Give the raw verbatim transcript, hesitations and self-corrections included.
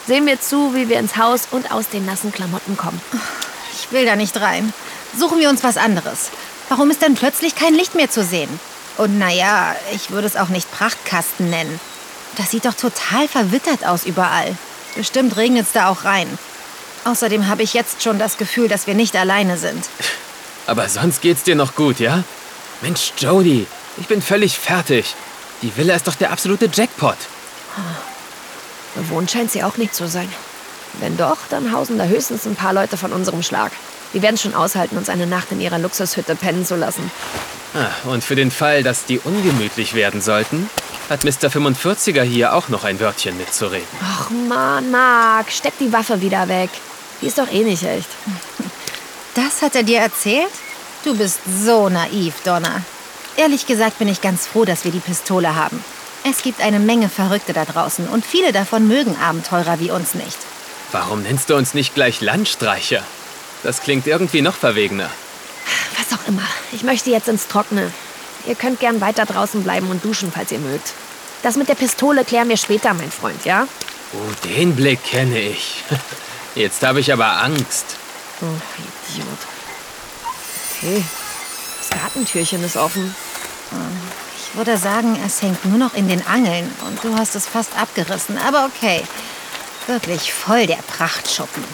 Sehen wir zu, wie wir ins Haus und aus den nassen Klamotten kommen. Ich will da nicht rein. Suchen wir uns was anderes. Warum ist denn plötzlich kein Licht mehr zu sehen? Und naja, ich würde es auch nicht Prachtkasten nennen. Das sieht doch total verwittert aus überall. Bestimmt regnet es da auch rein. Außerdem habe ich jetzt schon das Gefühl, dass wir nicht alleine sind. Aber sonst geht's dir noch gut, ja? Mensch, Jody, ich bin völlig fertig. Die Villa ist doch der absolute Jackpot. Bewohnt scheint sie auch nicht zu sein. Wenn doch, dann hausen da höchstens ein paar Leute von unserem Schlag. Die werden schon aushalten, uns eine Nacht in ihrer Luxushütte pennen zu lassen. Ah, und für den Fall, dass die ungemütlich werden sollten, hat Mister fünfundvierziger hier auch noch ein Wörtchen mitzureden. Ach Mann, Mark, steck die Waffe wieder weg. Die ist doch eh nicht echt. Das hat er dir erzählt? Du bist so naiv, Donna. Ehrlich gesagt bin ich ganz froh, dass wir die Pistole haben. Es gibt eine Menge Verrückte da draußen und viele davon mögen Abenteurer wie uns nicht. Warum nennst du uns nicht gleich Landstreicher? Das klingt irgendwie noch verwegener. Was auch immer. Ich möchte jetzt ins Trockene. Ihr könnt gern weiter draußen bleiben und duschen, falls ihr mögt. Das mit der Pistole klären wir später, mein Freund, ja? Oh, den Blick kenne ich. Jetzt habe ich aber Angst. Oh, Idiot. Okay, das Gartentürchen ist offen. Ich würde sagen, es hängt nur noch in den Angeln und du hast es fast abgerissen. Aber okay, wirklich voll der Prachtschuppen.